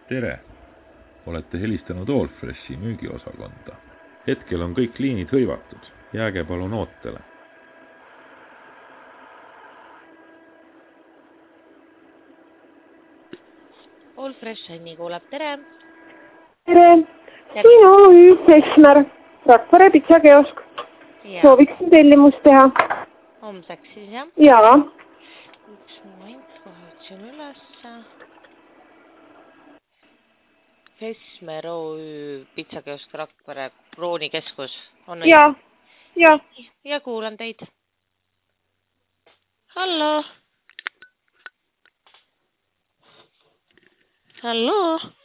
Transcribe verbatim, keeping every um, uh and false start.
Tere! Olete helistanud Allfreshi müügiosakonda. Hetkel on kõik liinid hõivatud. Jääge palun ootele. Allfresh Anni kuulab, tere! Tere! Siin O Ü Sesmer, Rakvere pitsakeosk. Sooviksin tellimust teha. Homseks siis, jah? Jaa. Üks moment, kohe otsin ülesse. Sesmer O Ü pitsakeosk Rakvere Krooni keskus. Jaa, jaa. Ja kuulan teid. Hallo? Hallo?